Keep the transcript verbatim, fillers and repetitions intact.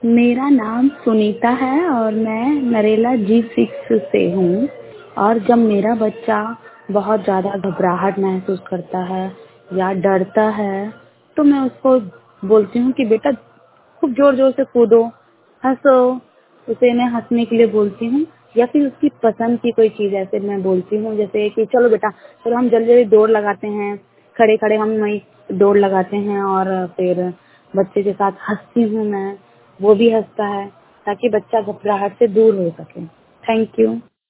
मेरा नाम सुनीता है और मैं नरेला जी सिक्स से हूँ। और जब मेरा बच्चा बहुत ज़्यादा घबराहट महसूस करता है या डरता है तो मैं उसको बोलती हूँ कि बेटा खूब जोर जोर से कूदो, हंसो। उसे मैं हंसने के लिए बोलती हूँ या फिर उसकी पसंद की कोई चीज़ ऐसे मैं बोलती हूँ, जैसे कि चलो बेटा चलो हम जल्दी जल्दी दौड़ लगाते हैं, खड़े खड़े हम वहीं दौड़ लगाते हैं। और फिर बच्चे के साथ हंसती हूँ मैं, वो भी हंसता है ताकि बच्चा घबराहट से दूर हो सके। Thank you.